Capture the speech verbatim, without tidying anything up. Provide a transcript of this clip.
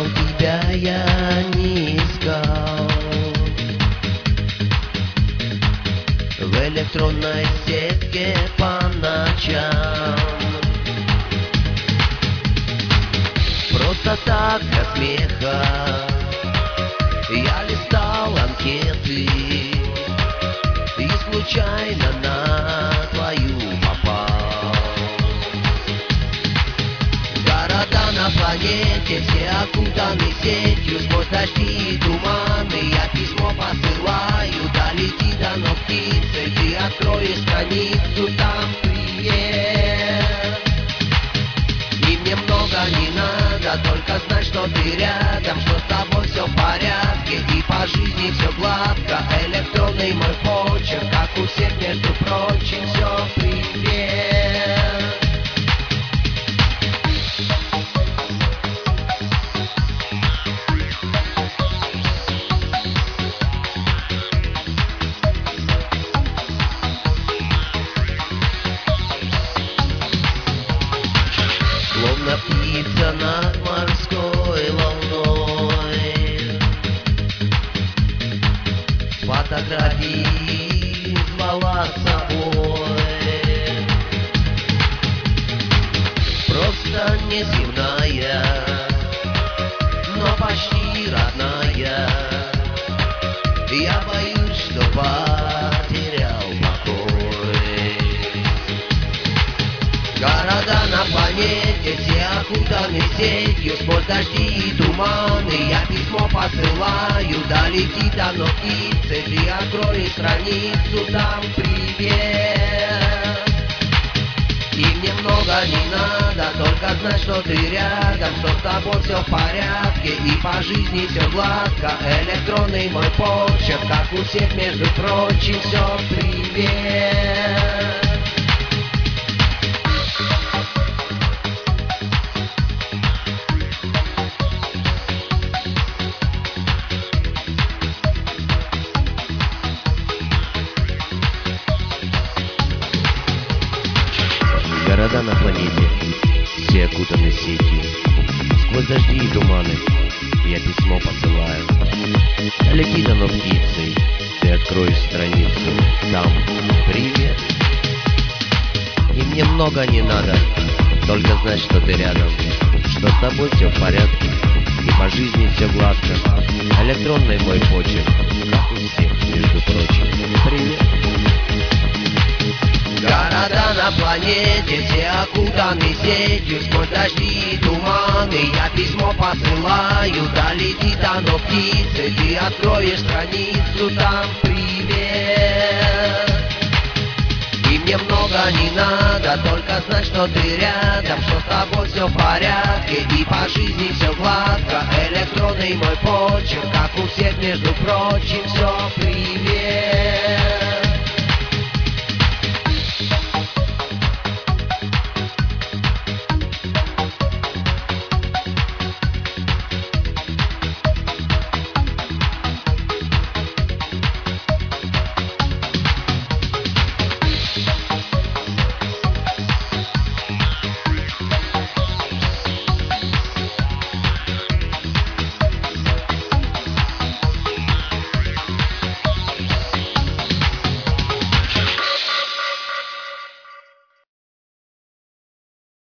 тебя я не искал. В электронной сетке по ночам, просто так для смеха я листал анкеты и случайно на твою попал. Города на планете все окутаны сетью, сквозь дожди и туманы я письмо посылаю. Долетит оно птицей, ты откроешь страницу, там привет. И мне много не надо, только знать, что ты рядом, что с тобой все в порядке и по жизни все гладко. Электронный мой почерк, как у всех, между прочим, все привет. Словно птица над морской волной, с фотографии звала с собой. Просто неземная, но почти родная. Я боюсь, что потерял покой. Города на планете все окутаны сетью, сквозь дожди и туманы я письмо посылаю. Долетит оно птицей, ты откроешь страницу, там привет. И мне много не надо, только знать, что ты рядом, что с тобой все в порядке и по жизни все гладко. Электронный мой почерк, как у всех, между прочим, все привет. Города на планете все окутаны сетью, сквозь дожди и туманы я письмо посылаю. Долетит оно птицей, ты откроешь страницу, там привет. И мне много не надо, только знать, что ты рядом, что с тобой все в порядке и по жизни все гладко. Электронный мой почерк, как у всех, между прочим, привет. Города на планете все окутаны сетью, сквозь дожди и туманы я письмо посылаю. Долетит оно птицей, ты откроешь страницу, там привет. И мне много не надо, только знать, что ты рядом, что с тобой все в порядке и по жизни все гладко. Электронный мой почерк, как у всех, между прочим, все привет.